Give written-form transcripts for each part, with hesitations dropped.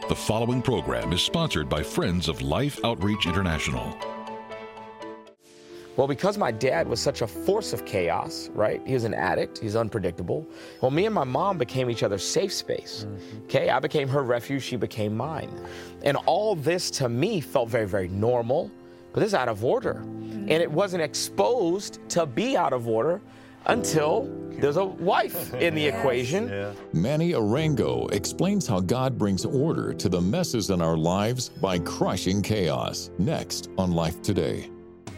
The following program is sponsored by Friends of Life Outreach International. Well, because my dad was such a force of chaos, right? He was an addict. He's unpredictable. Well, me and my mom became each other's safe space. Okay, I became her refuge. She became mine. And all this to me felt very, very normal, but this is out of order. And it wasn't exposed to be out of order until there's a wife in the equation. Yeah. Manny Arango explains how God brings order to the messes in our lives by crushing chaos. Next on Life Today.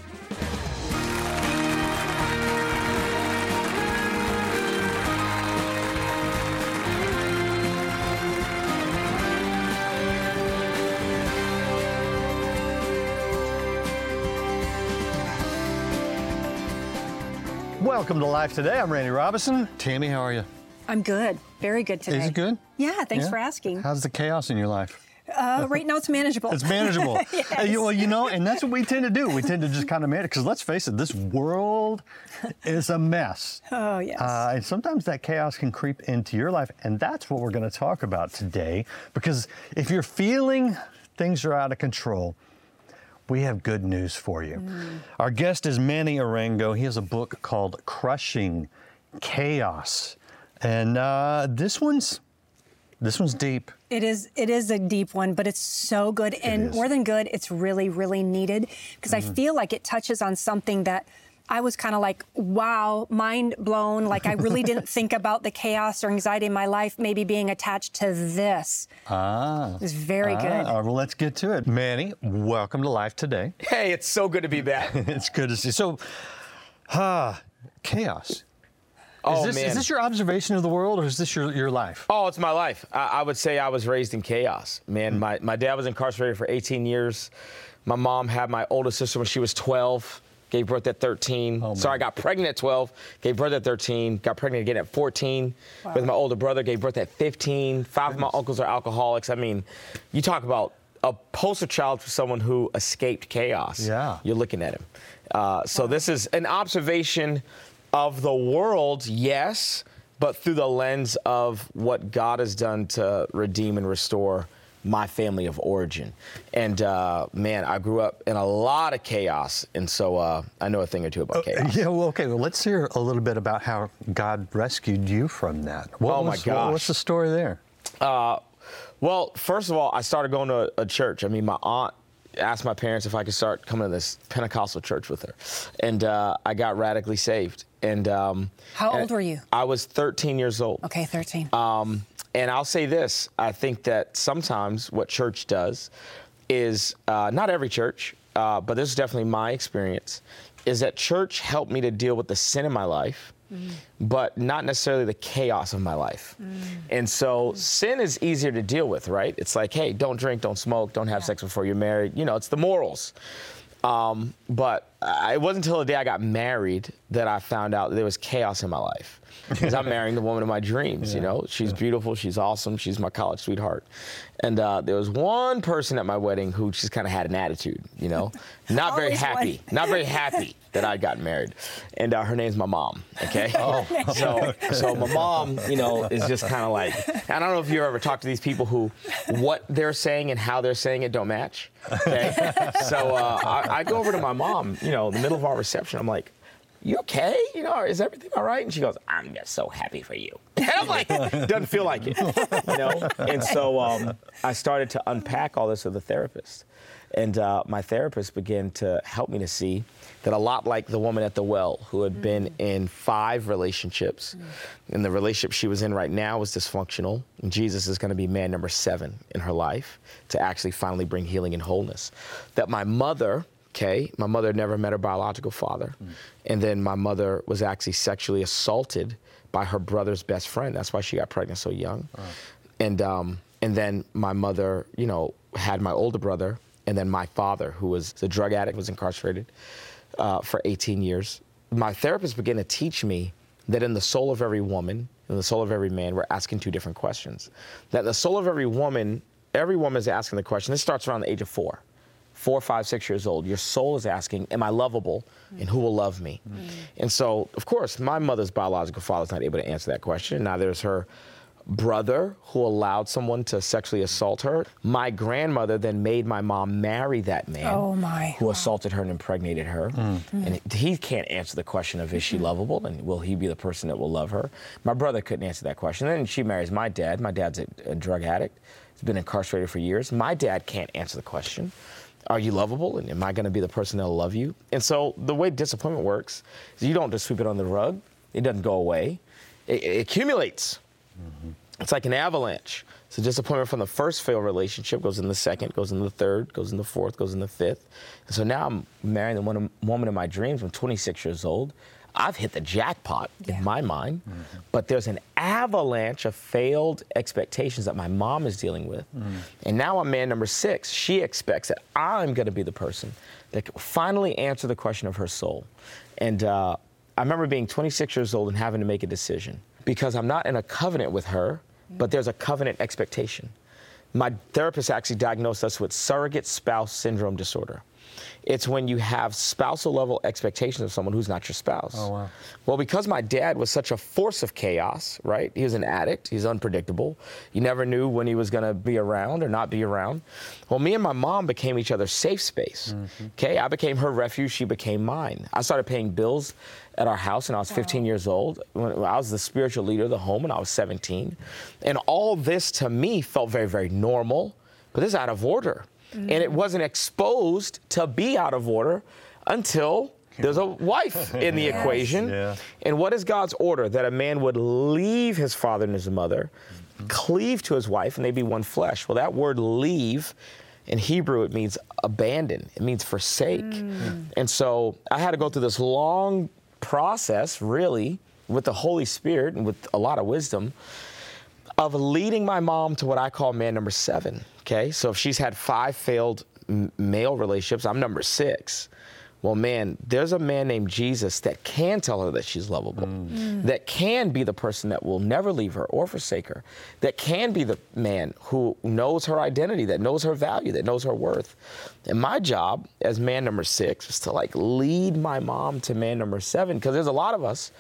Welcome to Life Today. I'm Randy Robinson. Tammy, how are you? I'm good. Very good today. Is it good? Yeah, thanks for asking. How's the chaos in your life? Right now it's manageable. It's manageable. Yes. Well, you know, and that's what we tend to do. We tend to just kind of manage, because let's face it, this world is a mess. Oh, yes. And sometimes that chaos can creep into your life, and that's what we're going to talk about today. Because if you're feeling things are out of control, we have good news for you. Our guest is Manny Arango. He has a book called Crushing Chaos. And this one's deep. It is a deep one, but it's so good. And more than good, it's really, really needed, because I feel like it touches on something that I was kind of like, wow, mind blown. Like I really didn't think about the chaos or anxiety in my life maybe being attached to this. It was very good. All right, well, let's get to it. Manny, welcome to Life Today. Hey, it's so good to be back. It's good to see. So, chaos. Oh, Is man. this your observation of the world, or is this your life? Oh, it's my life. I would say I was raised in chaos. Man, my dad was incarcerated for 18 years. My mom had my oldest sister when she was 12, gave birth at 13. Oh, Sorry, I got pregnant at 12, gave birth at 13, got pregnant again at 14 with my older brother, gave birth at 15. Five of my uncles are alcoholics. I mean, you talk about a poster child for someone who escaped chaos. Yeah. You're looking at him. So this is an observation of the world, yes, but through the lens of what God has done to redeem and restore my family of origin. And man, I grew up in a lot of chaos, and so I know a thing or two about chaos. Yeah, well, okay. Well, let's hear a little bit about how God rescued you from that. My gosh. What's the story there? Well, first of all, I started going to a church. I mean, my aunt asked my parents if I could start coming to this Pentecostal church with her, and I got radically saved. And How old were you? I was 13 years old. Okay, 13. And I'll say this, I think that sometimes what church does is, not every church, but this is definitely my experience, is that church helped me to deal with the sin in my life, but not necessarily the chaos of my life. And so sin is easier to deal with, right? It's like, hey, don't drink, don't smoke, don't have sex before you're married. You know, it's the morals. But it wasn't until the day I got married that I found out that there was chaos in my life. Because I'm marrying the woman of my dreams, you know. She's beautiful, she's awesome, she's my college sweetheart. And there was one person at my wedding who just kind of had an attitude, you know. Not very happy that I'd gotten married. And her name's my mom, okay? So my mom, you know, is just kind of like, I don't know if you ever talked to these people who what they're saying and how they're saying it don't match, okay? So I go over to my mom, you know, in the middle of our reception. I'm like, you okay? You know, is everything all right? And she goes, I'm just so happy for you. And I'm like, doesn't feel like it, you know? And so I started to unpack all this with a therapist. And my therapist began to help me to see that a lot like the woman at the well who had been in 5 relationships, and the relationship she was in right now was dysfunctional, and Jesus is going to be man number 7 in her life to actually finally bring healing and wholeness. That my mother never met her biological father. And then my mother was actually sexually assaulted by her brother's best friend. That's why she got pregnant so young. And then my mother, you know, had my older brother, and then my father, who was a drug addict, was incarcerated for 18 years. My therapist began to teach me that in the soul of every woman, in the soul of every man, we're asking 2 different questions. That in the soul of every woman is asking the question. This starts around the age of 4, 5, 6 years old. Your soul is asking, am I lovable, and who will love me? And so, of course, my mother's biological father is not able to answer that question. Neither is her brother who allowed someone to sexually assault her. My grandmother then made my mom marry that man who assaulted her and impregnated her. And he can't answer the question of is she lovable and will he be the person that will love her? My brother couldn't answer that question. Then she marries my dad. My dad's a drug addict. He's been incarcerated for years. My dad can't answer the question. Are you lovable? And am I going to be the person that'll love you? And so the way disappointment works is you don't just sweep it on the rug. It doesn't go away. It accumulates. It's like an avalanche. So disappointment from the first failed relationship goes in the second, goes in the third, goes in the fourth, goes in the fifth. And so now I'm marrying the woman of my dreams. I'm 26 years old. I've hit the jackpot in my mind, but there's an avalanche of failed expectations that my mom is dealing with. And now I'm man number 6. She expects that I'm going to be the person that can finally answer the question of her soul. And I remember being 26 years old and having to make a decision because I'm not in a covenant with her, but there's a covenant expectation. My therapist actually diagnosed us with surrogate spouse syndrome disorder. It's when you have spousal level expectations of someone who's not your spouse. Oh, wow. Well, because my dad was such a force of chaos, right? He was an addict. He's unpredictable. You never knew when he was going to be around or not be around. Well, me and my mom became each other's safe space. Okay, I became her refuge. She became mine. I started paying bills at our house when I was 15 years old. When I was the spiritual leader of the home when I was 17. And all this to me felt very, very normal, but this is out of order. And it wasn't exposed to be out of order until there's a wife in the equation. And what is God's order? That a man would leave his father and his mother, cleave to his wife, and they be one flesh. Well, that word leave, in Hebrew, it means abandon. It means forsake. And so I had to go through this long process, really, with the Holy Spirit and with a lot of wisdom, of leading my mom to what I call man number 7. Okay, so if she's had 5 failed male relationships, I'm number 6. Well, man, there's a man named Jesus that can tell her that she's lovable, that can be the person that will never leave her or forsake her, that can be the man who knows her identity, that knows her value, that knows her worth. And my job as man number 6 is to lead my mom to man number 7, because there's a lot of us,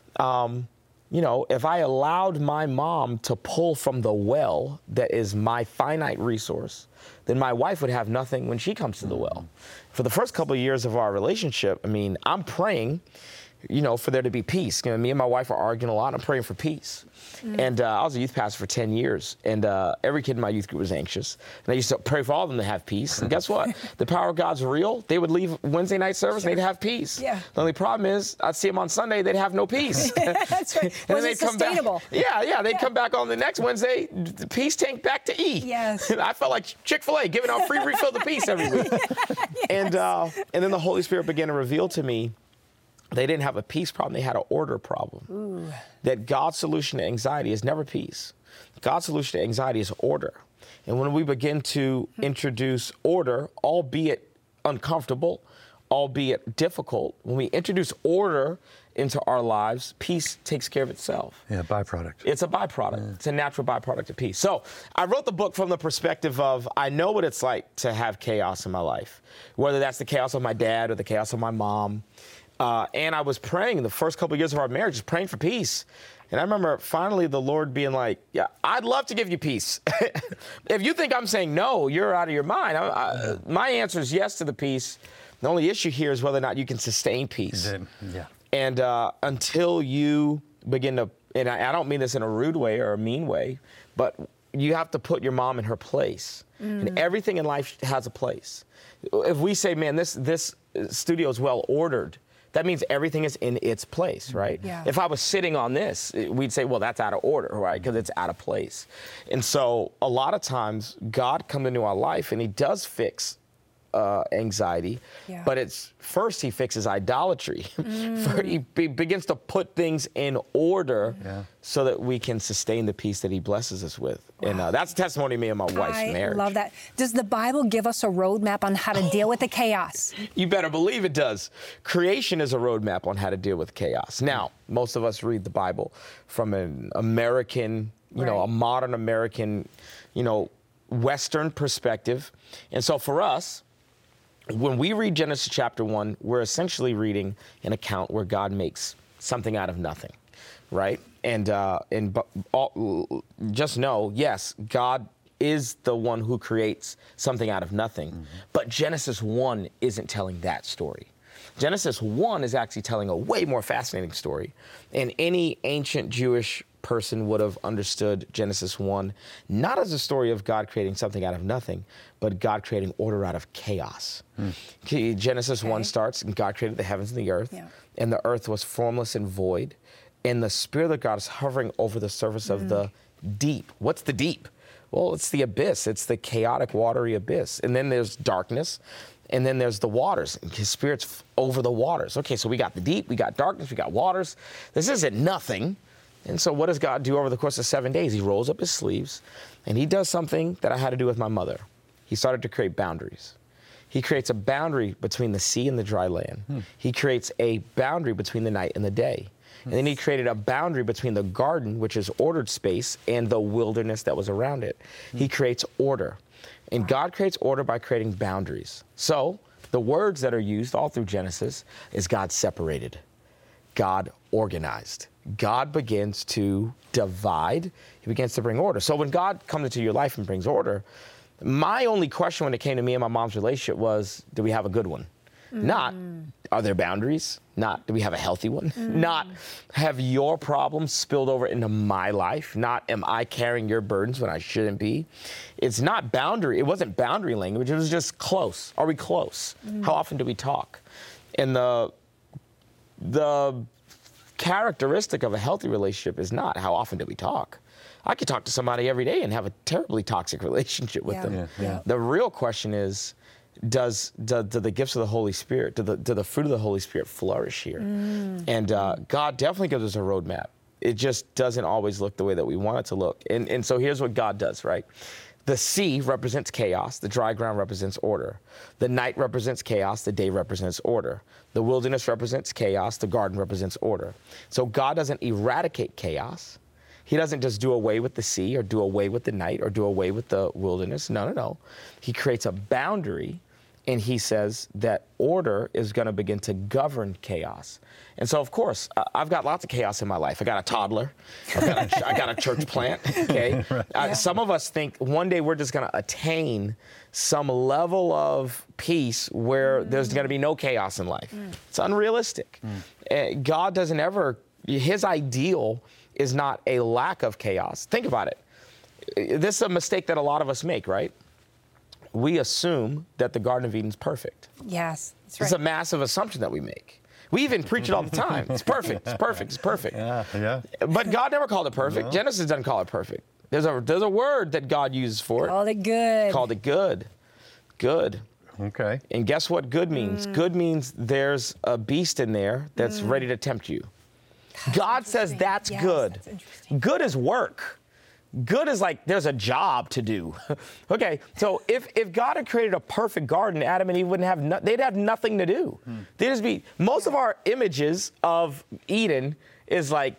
you know, if I allowed my mom to pull from the well that is my finite resource, then my wife would have nothing when she comes to the well. For the first couple of years of our relationship, I mean, I'm praying, you know, for there to be peace. You know, me and my wife are arguing a lot. I'm praying for peace. And I was a youth pastor for 10 years, and every kid in my youth group was anxious. And I used to pray for all of them to have peace. And guess what? The power of God's real. They would leave Wednesday night service and they'd have peace. The only problem is I'd see them on Sunday, they'd have no peace. That's right. And then they'd come back. They'd come back on the next Wednesday, the peace tank back to E. I felt like Chick-fil-A giving out free refill of peace every week. And then the Holy Spirit began to reveal to me they didn't have a peace problem, they had an order problem. That God's solution to anxiety is never peace. God's solution to anxiety is order. And when we begin to introduce order, albeit uncomfortable, albeit difficult, when we introduce order into our lives, peace takes care of itself. Byproduct. It's a byproduct. It's a natural byproduct of peace. So I wrote the book from the perspective of I know what it's like to have chaos in my life, whether that's the chaos of my dad or the chaos of my mom. And I was praying the first couple of years of our marriage, just praying for peace. And I remember finally the Lord being like, yeah, I'd love to give you peace. If you think I'm saying no, you're out of your mind. My answer is yes to the peace. The only issue here is whether or not you can sustain peace. And until you begin to, and I don't mean this in a rude way or a mean way, but you have to put your mom in her place. And everything in life has a place. If we say, man, this studio is well ordered, that means everything is in its place, right? If I was sitting on this, we'd say, well, that's out of order, right? Because it's out of place. And so a lot of times God comes into our life and he does fix anxiety, but it's first he fixes idolatry. He begins to put things in order so that we can sustain the peace that he blesses us with. And that's a testimony of me and my wife's marriage. I love that. Does the Bible give us a roadmap on how to deal with the chaos? You better believe it does. Creation is a roadmap on how to deal with chaos. Now, most of us read the Bible from an American, a modern American, Western perspective. And so for us, when we read Genesis chapter 1, we're essentially reading an account where God makes something out of nothing, right? just know, yes, God is the one who creates something out of nothing. But Genesis 1 isn't telling that story. Genesis 1 is actually telling a way more fascinating story. And any ancient Jewish person would have understood Genesis 1 not as a story of God creating something out of nothing, but God creating order out of chaos. Genesis 1 starts, and God created the heavens and the earth, and the earth was formless and void, and the Spirit of God is hovering over the surface of the deep. What's the deep? Well, it's the abyss. It's the chaotic, watery abyss. And then there's darkness, and then there's the waters, and His Spirit's over the waters. Okay, so we got the deep, we got darkness, we got waters. This isn't nothing. And so what does God do over the course of 7 days? He rolls up His sleeves, and He does something that I had to do with my mother. He started to create boundaries. He creates a boundary between the sea and the dry land. He creates a boundary between the night and the day. And then He created a boundary between the garden, which is ordered space, and the wilderness that was around it. He creates order. And God creates order by creating boundaries. So the words that are used all through Genesis is God separated, God organized. God begins to divide. He begins to bring order. So when God comes into your life and brings order, my only question when it came to me and my mom's relationship was, do we have a good one? Not, are there boundaries? Not, do we have a healthy one? Not, have your problems spilled over into my life? Not, am I carrying your burdens when I shouldn't be? It's not boundary. It wasn't boundary language. It was just close. Are we close? How often do we talk? And the characteristic of a healthy relationship is not how often do we talk. I could talk to somebody every day and have a terribly toxic relationship with them. The real question is, do the gifts of the Holy Spirit, do the fruit of the Holy Spirit flourish here? And God definitely gives us a roadmap. It just doesn't always look the way that we want it to look. And so here's what God does, right? The sea represents chaos. The dry ground represents order. The night represents chaos. The day represents order. The wilderness represents chaos. The garden represents order. So God doesn't eradicate chaos. He doesn't just do away with the sea or do away with the night or do away with the wilderness. No. He creates a boundary, and He says that order is going to begin to govern chaos. And so, of course, I've got lots of chaos in my life. I got a toddler. I got a church plant. Okay. Some of us think one day we're just going to attain some level of peace where there's going to be no chaos in life. It's unrealistic. God doesn't ever. His ideal is not a lack of chaos. Think about it. This is a mistake that a lot of us make, right? We assume that the Garden of Eden is perfect. Yes, that's right. It's a massive assumption that we make. We even preach it all the time. It's perfect. It's perfect. It's perfect. Yeah. But God never called it perfect. No. Genesis doesn't call it perfect. There's a word that God uses for it. Called it good. Called it good. Good. Okay. And guess what good means? Good means there's a beast in there that's ready to tempt you. God says that's good. That's interesting. Good is work. Good is like there's a job to do. Okay, so if God had created a perfect garden, Adam and Eve wouldn't have they'd have nothing to do. They'd just be most of our images of Eden is like,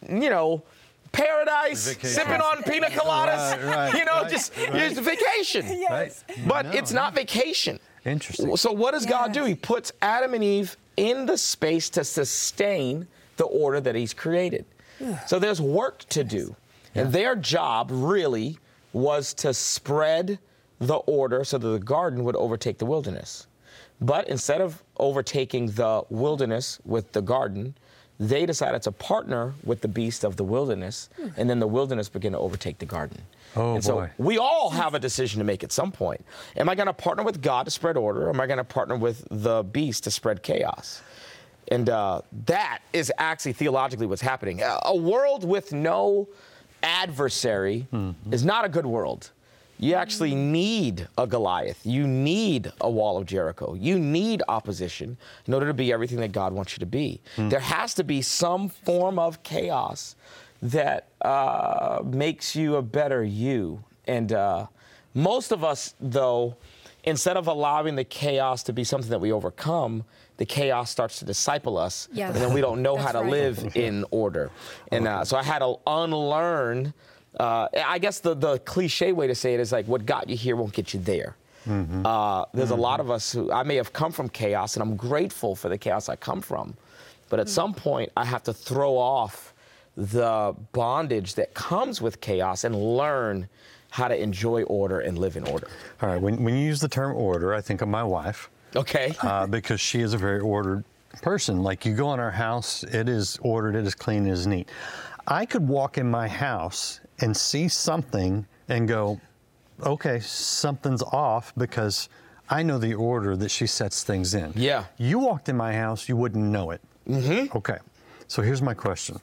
paradise, sipping on pina coladas, just vacation. Yes. But it's not vacation. Interesting. So what does God do? He puts Adam and Eve in the space to sustain the order that He's created. So there's work to do. And their job really was to spread the order so that the garden would overtake the wilderness. But instead of overtaking the wilderness with the garden, they decided to partner with the beast of the wilderness, and then the wilderness began to overtake the garden. Oh, and boy. so we all have a decision to make at some point. Am I going to partner with God to spread order, or am I going to partner with the beast to spread chaos? And that is actually theologically what's happening. A world with no adversary is not a good world. You actually need a Goliath. You need a wall of Jericho. You need opposition in order to be everything that God wants you to be. There has to be some form of chaos that makes you a better you. And most of us, though, instead of allowing the chaos to be something that we overcome, the chaos starts to disciple us, and then we don't know how to live in order. And so I had to unlearn, I guess the cliche way to say it is like, what got you here won't get you there. There's a lot of us who, I may have come from chaos, and I'm grateful for the chaos I come from, but at some point I have to throw off the bondage that comes with chaos and learn how to enjoy order and live in order. All right, when you use the term order, I think of my wife. Okay. Because she is a very ordered person. Like, you go in our house, it is ordered, it is clean, it is neat. I could walk in my house and see something and go, okay, something's off, because I know the order that she sets things in. Yeah. You walked in my house, you wouldn't know it. Mm-hmm. Okay, so here's my question.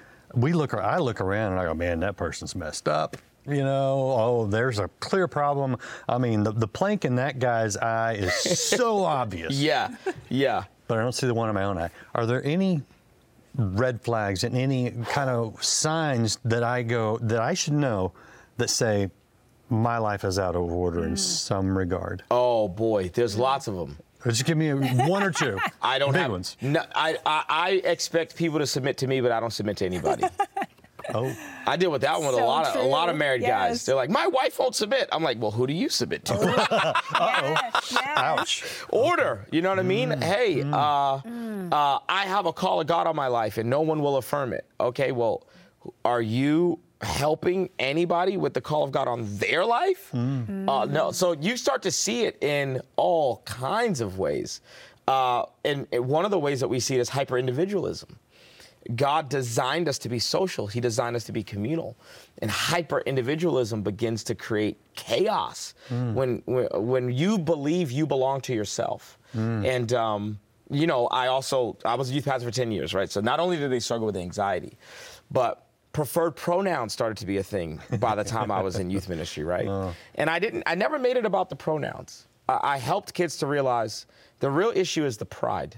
I look around and I go, man, that person's messed up. You know, oh, there's a clear problem. I mean, the plank in that guy's eye is so obvious. Yeah, yeah. But I don't see the one in my own eye. Are there any red flags and any kind of signs that I should know that say my life is out of order in some regard? Oh boy, there's lots of them. Just give me one or two. I don't big have ones. No, I expect people to submit to me, but I don't submit to anybody. Oh, I deal with that one with So a lot of married guys. Yes. They're like, my wife won't submit. I'm like, well, who do you submit to? Yes. ouch. Order. You know what I mean? Hey, I have a call of God on my life, and no one will affirm it. Okay, well, are you helping anybody with the call of God on their life? No. So you start to see it in all kinds of ways. And one of the ways that we see it is hyper-individualism. God designed us to be social. He designed us to be communal. And hyper-individualism begins to create chaos when you believe you belong to yourself. And, you know, I was a youth pastor for 10 years, right? So not only did they struggle with anxiety, but preferred pronouns started to be a thing by the time I was in youth ministry, right? And I never made it about the pronouns. I helped kids to realize the real issue is the pride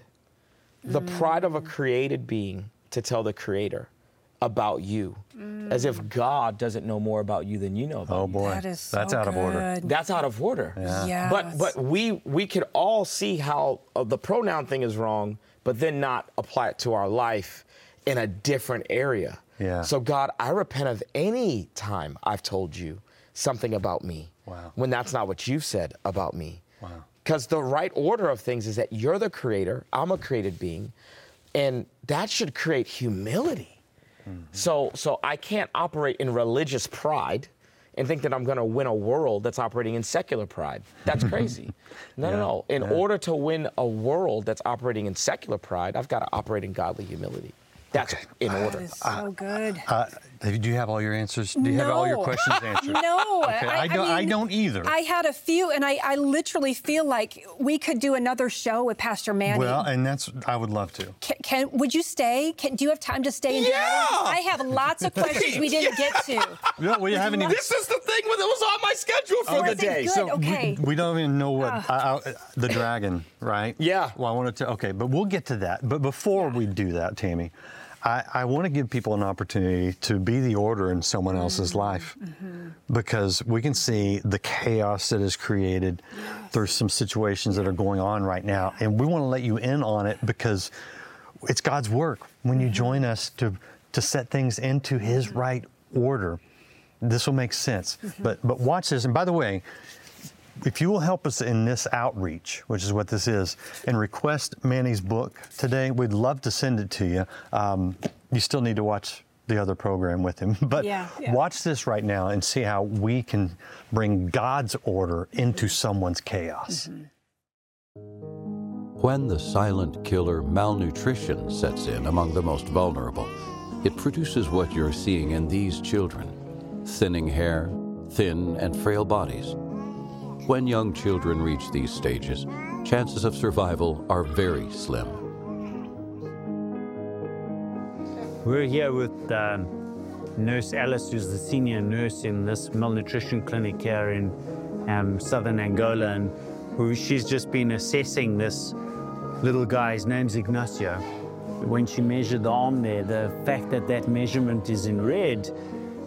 of a created being to tell the Creator about you, as if God doesn't know more about you than you know about Oh you. boy, That is so that's out of order. good. That's out of order. Yeah. Yes. But we could all see how the pronoun thing is wrong, but then not apply it to our life in a different area. Yeah. So God, I repent of any time I've told you something about me when that's not what you've said about me. Wow. Because the right order of things is that you're the creator, I'm a created being, and that should create humility. So I can't operate in religious pride and think that I'm going to win a world that's operating in secular pride. That's crazy. No. In order to win a world that's operating in secular pride, I've got to operate in godly humility. That's in order. That is so good. Do you have all your answers? Do you have all your questions answered? No. Okay. I mean, don't either. I had a few, and I literally feel like we could do another show with Pastor Manny. Well, and I would love to. Would you stay? Do you have time to stay? And do that? I have lots of questions we didn't get to. No, we haven't even. This is the thing that was on my schedule for the day. Good. So Okay. we don't even know what the dragon, right? Yeah. Well, I wanted to. Okay, but we'll get to that. But before we do that, Tammy, I want to give people an opportunity to be the order in someone else's life, because we can see the chaos that is created. There's some situations that are going on right now, and we want to let you in on it because it's God's work. When you join us to set things into His right order, this will make sense. But watch this. And by the way, if you will help us in this outreach, which is what this is, and request Manny's book today, we'd love to send it to you. You still need to watch the other program with him. But watch this right now and see how we can bring God's order into someone's chaos. When the silent killer malnutrition sets in among the most vulnerable, it produces what you're seeing in these children: thinning hair, thin and frail bodies. When young children reach these stages, chances of survival are very slim. We're here with Nurse Alice, who's the senior nurse in this malnutrition clinic here in southern Angola, and she's just been assessing this little guy. His name's Ignacio. When she measured the arm there, the fact that that measurement is in red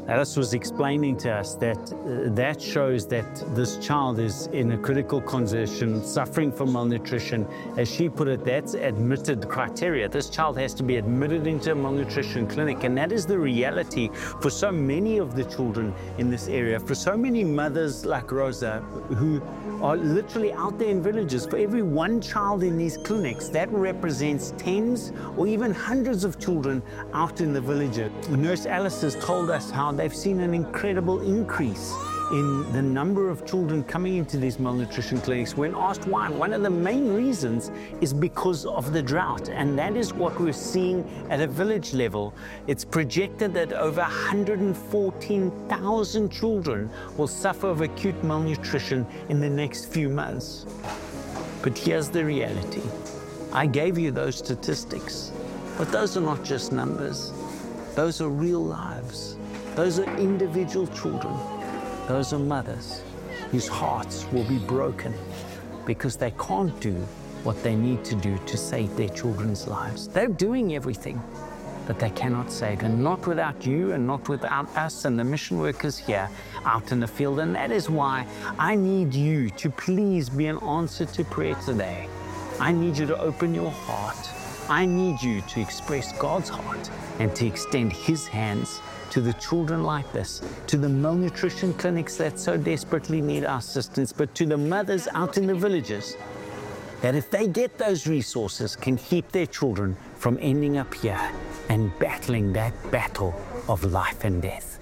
Alice was explaining to us that that shows that this child is in a critical condition, suffering from malnutrition. As she put it, that's admitted criteria. This child has to be admitted into a malnutrition clinic, and that is the reality for so many of the children in this area, for so many mothers like Rosa, who are literally out there in villages. For every one child in these clinics, that represents tens or even hundreds of children out in the villages. Nurse Alice has told us how they've seen an incredible increase in the number of children coming into these malnutrition clinics. When asked why, one of the main reasons is because of the drought, and that is what we're seeing at a village level. It's projected that over 114,000 children will suffer of acute malnutrition in the next few months. But here's the reality. I gave you those statistics, but those are not just numbers. Those are real lives. Those are individual children. Those are mothers whose hearts will be broken because they can't do what they need to do to save their children's lives. They're doing everything, but they cannot save, and not without you and not without us and the mission workers here out in the field. And that is why I need you to please be an answer to prayer today. I need you to open your heart. I need you to express God's heart and to extend His hands to the children like this, to the malnutrition clinics that so desperately need our assistance, but to the mothers out in the villages that, if they get those resources, can keep their children from ending up here and battling that battle of life and death.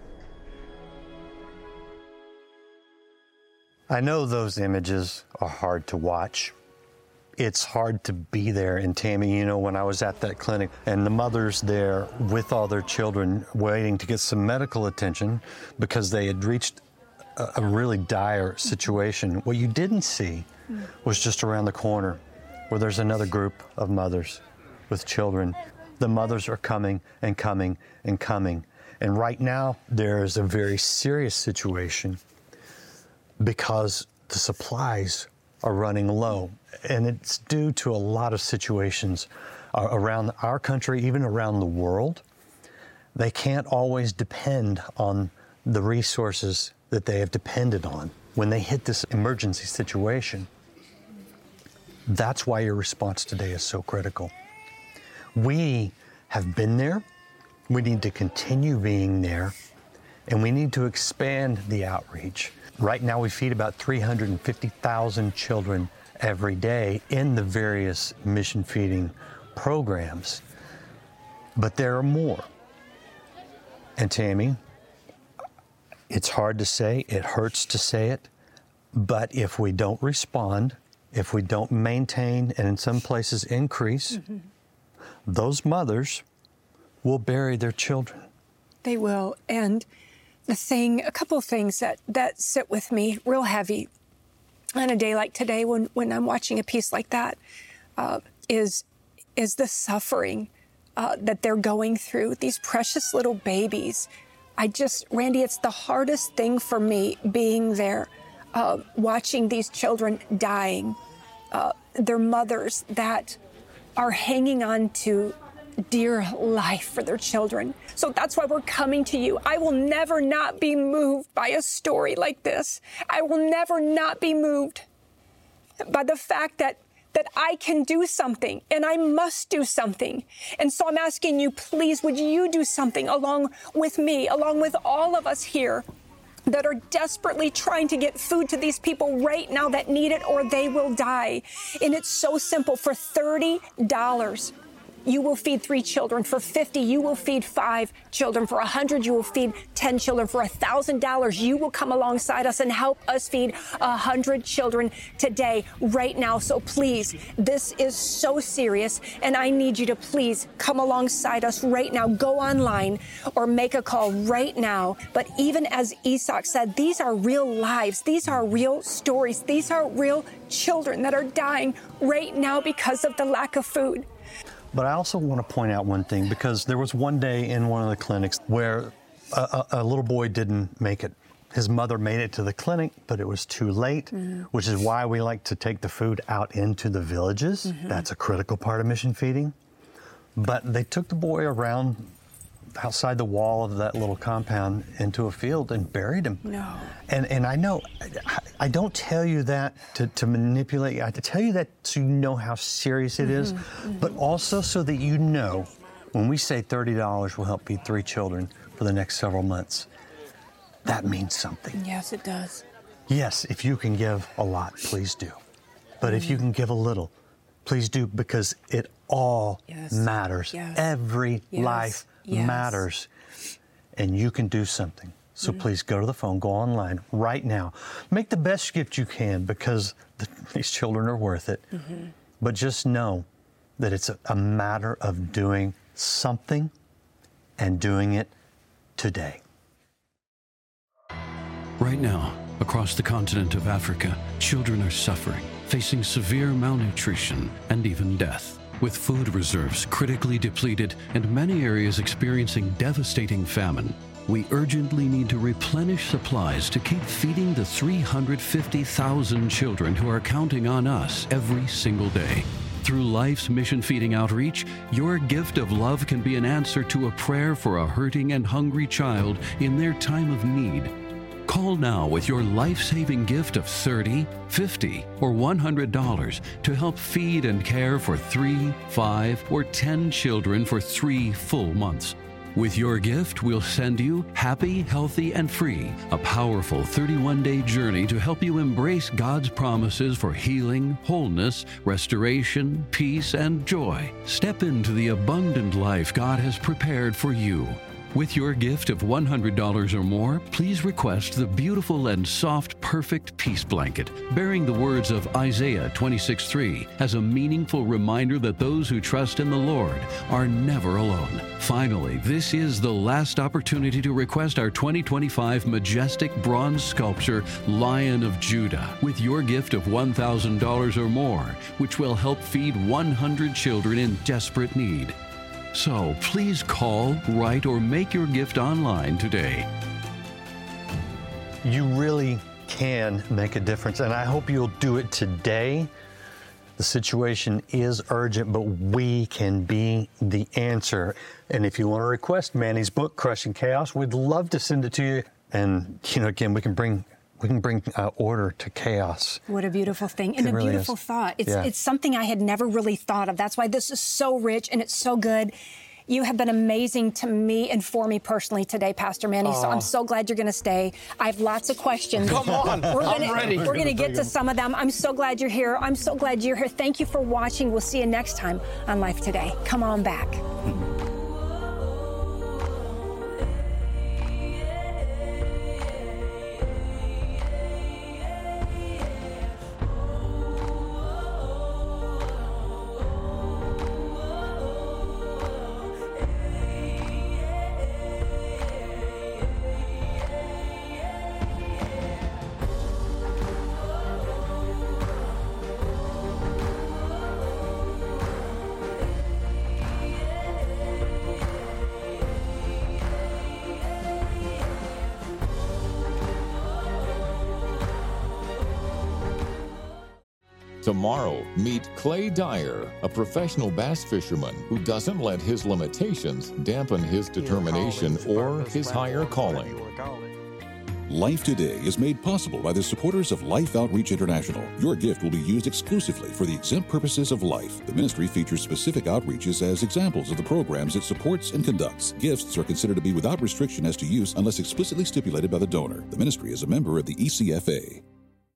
I know those images are hard to watch. It's hard to be there. And Tammy, you know, when I was at that clinic and the mothers there with all their children waiting to get some medical attention because they had reached a really dire situation, what you didn't see was just around the corner where there's another group of mothers with children. The mothers are coming and coming and coming. And right now, there's a very serious situation because the supplies are running low. And it's due to a lot of situations around our country, even around the world. They can't always depend on the resources that they have depended on when they hit this emergency situation. That's why your response today is so critical. We have been there. We need to continue being there, and we need to expand the outreach. Right now, we feed about 350,000 children every day in the various mission feeding programs. But there are more. And Tammy, it's hard to say, it hurts to say it, but if we don't respond, if we don't maintain and in some places increase, those mothers will bury their children. They will. And a couple of things that sit with me real heavy on a day like today when I'm watching a piece like that is the suffering that they're going through, these precious little babies. Randy, it's the hardest thing for me being there, watching these children dying, their mothers that are hanging on to dear life for their children. So that's why we're coming to you. I will never not be moved by a story like this. I will never not be moved by the fact that I can do something and I must do something. And so I'm asking you, please, would you do something along with me, along with all of us here that are desperately trying to get food to these people right now that need it or they will die. And it's so simple. For $30, you will feed 3 children. For $50, you will feed 5 children. For $100, you will feed 10 children. For $1,000, you will come alongside us and help us feed 100 children today, right now. So please, this is so serious, and I need you to please come alongside us right now. Go online or make a call right now. But even as Isak said, these are real lives. These are real stories. These are real children that are dying right now because of the lack of food. But I also want to point out one thing, because there was one day in one of the clinics where a little boy didn't make it. His mother made it to the clinic, but it was too late, which is why we like to take the food out into the villages. That's a critical part of mission feeding. But they took the boy around outside the wall of that little compound into a field and buried him. No. And I know, I don't tell you that to manipulate you. I tell you that so you know how serious it is, but also so that you know when we say $30 will help feed 3 children for the next several months, that means something. Yes, it does. Yes, if you can give a lot, please do. But if you can give a little, please do, because it all matters. Yes. Every life matters. And you can do something. So please go to the phone, go online right now. Make the best gift you can, because these children are worth it. But just know that it's a matter of doing something and doing it today. Right now, across the continent of Africa, children are suffering, facing severe malnutrition and even death. With food reserves critically depleted and many areas experiencing devastating famine, we urgently need to replenish supplies to keep feeding the 350,000 children who are counting on us every single day. Through Life's Mission Feeding Outreach, your gift of love can be an answer to a prayer for a hurting and hungry child in their time of need. Call now with your life-saving gift of $30, $50, or $100 to help feed and care for 3, 5, or 10 children for 3 full months. With your gift, we'll send you Happy, Healthy, and Free, a powerful 31-day journey to help you embrace God's promises for healing, wholeness, restoration, peace, and joy. Step into the abundant life God has prepared for you. With your gift of $100 or more, please request the beautiful and soft Perfect Peace Blanket, bearing the words of Isaiah 26:3 as a meaningful reminder that those who trust in the Lord are never alone. Finally, this is the last opportunity to request our 2025 majestic bronze sculpture, Lion of Judah, with your gift of $1,000 or more, which will help feed 100 children in desperate need. So please call, write, or make your gift online today. You really can make a difference, and I hope you'll do it today. The situation is urgent, but we can be the answer. And if you want to request Manny's book, Crushing Chaos, we'd love to send it to you. And, again, we can bring order to chaos. What a beautiful thing. And It a really beautiful is. thought. It's something I had never really thought of. That's why this is so rich and it's so good. You have been amazing to me and for me personally today, Pastor Manny. So I'm so glad you're going to stay. I have lots of questions. Come on, I'm ready. We're going to get to some of them. I'm so glad you're here. I'm so glad you're here. Thank you for watching. We'll see you next time on Life Today. Come on back. Tomorrow, meet Clay Dyer, a professional bass fisherman who doesn't let his limitations dampen his determination or his higher calling. Life Today is made possible by the supporters of Life Outreach International. Your gift will be used exclusively for the exempt purposes of life. The ministry features specific outreaches as examples of the programs it supports and conducts. Gifts are considered to be without restriction as to use unless explicitly stipulated by the donor. The ministry is a member of the ECFA.